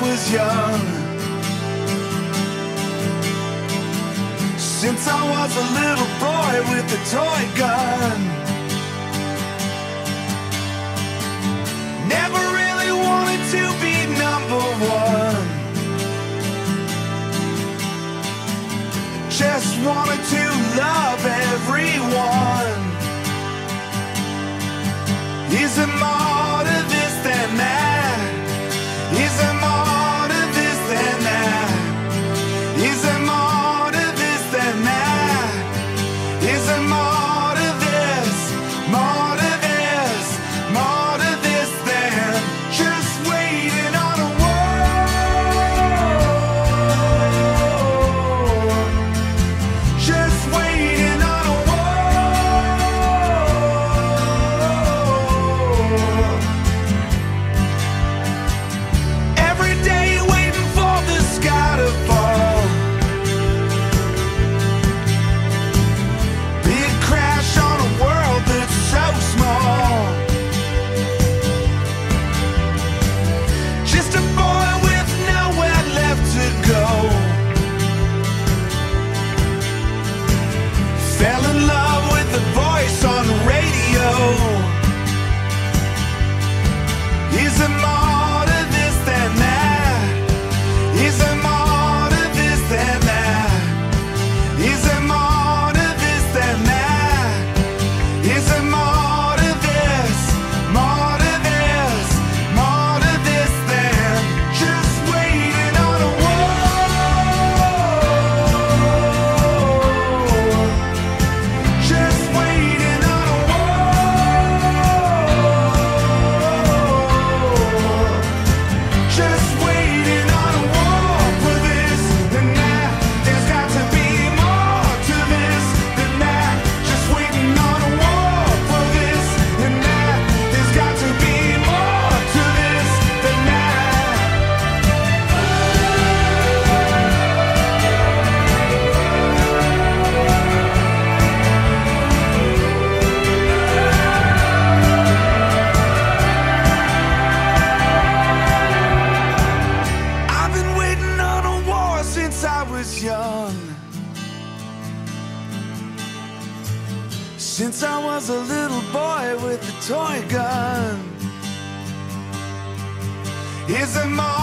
was young. Since I was a little boy with a toy gun. Never really wanted to be number one. Just wanted to love everyone. Is there more to this than that? Is there more to this than that? Is there more to this than that? Is there more to this? More to this? More to this than just waiting on a war? Just waiting on a war. Every day waiting for the sky to fall. Big crash on a world that's so small. Just a boy with nowhere left to go. Fell in love with the voice on the radio. Is there more to this than that? Is there more to this than that? Is there more to this than that? Is there more to this? More to this? More to this than just waiting on a war? Just waiting on a war. Just waiting on a war for this than that. There's got to be more to this than that. Just waiting on a war for this and that. There's got to be more to this than that. I've been waiting on a war since I was young. Since I was a little boy with a toy gun. Is there more